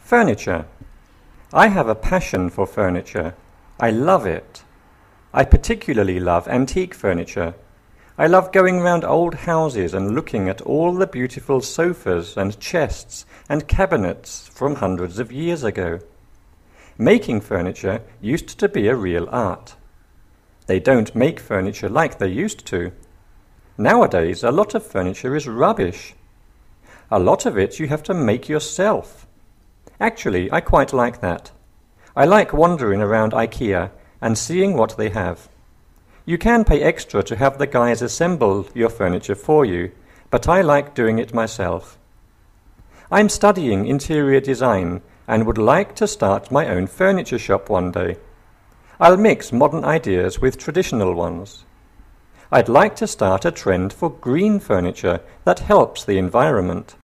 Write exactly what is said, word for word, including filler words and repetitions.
Furniture. I have a passion for furniture. I love it. I particularly love antique furniture. I love going round old houses and looking at all the beautiful sofas and chests and cabinets from hundreds of years ago. Making furniture used to be a real art. They don't make furniture like they used to. Nowadays, a lot of furniture is rubbish. A lot of it you have to make yourself. Actually, I quite like that. I like wandering around IKEA and seeing what they have. You can pay extra to have the guys assemble your furniture for you, but I like doing it myself. I'm studying interior design and would like to start my own furniture shop one day. I'll mix modern ideas with traditional ones. I'd like to start a trend for green furniture that helps the environment.